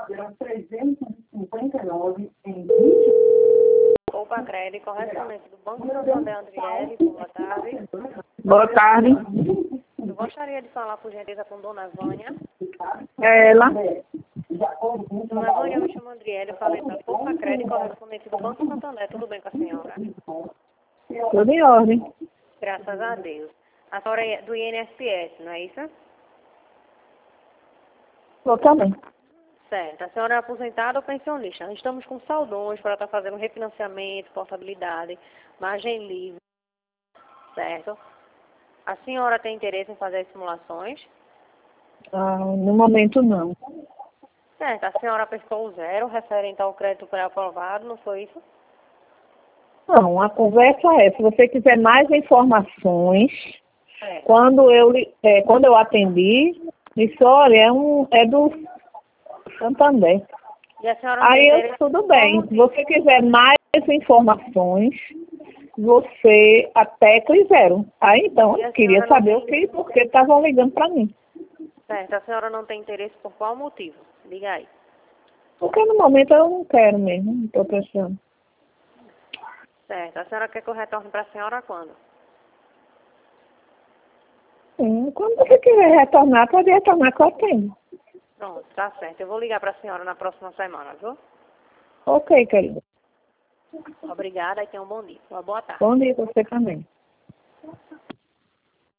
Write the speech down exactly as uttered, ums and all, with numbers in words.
Opa, crédito, correspondente do Banco Santander Andriele, boa tarde. Boa tarde. Eu gostaria de falar, por gentileza, com Dona Vânia. É ela? Dona Vânia, eu me chamo Andriele, eu falei para Poupa Crédito, correspondente do Banco Santander. Tudo bem com a senhora? Tudo em ordem. Graças a Deus. A senhora é do I N S S S, não é isso? Eu também. Certo. A senhora é aposentada ou pensionista? Nós estamos com saldões para estar fazendo refinanciamento, portabilidade, margem livre. Certo. A senhora tem interesse em fazer as simulações? Ah, no momento não. Certo. A senhora apertou o zero referente ao crédito pré-aprovado, não foi isso? Não, a conversa é, se você quiser mais informações, É. quando eu, li- é, quando eu atendi, disse, olha, é, um, é do Santander. E a senhora não Aí tem eu, interesse? tudo bem, se você quiser mais informações, você aperta o zero. Aí então, E a eu queria senhora não saber o tem- que, por que estavam ligando para mim. Certo. A senhora não tem interesse por qual motivo? Diga aí. Porque no momento eu não quero mesmo, não estou pensando. Certo. A senhora quer que eu retorne para a senhora quando? Sim, quando você quiser retornar, pode retornar que eu atendo. Pronto, tá certo. Eu vou ligar para a senhora na próxima semana, viu? Ok, querida. Obrigada e tenha um bom dia. Uma boa tarde. Bom dia para você também.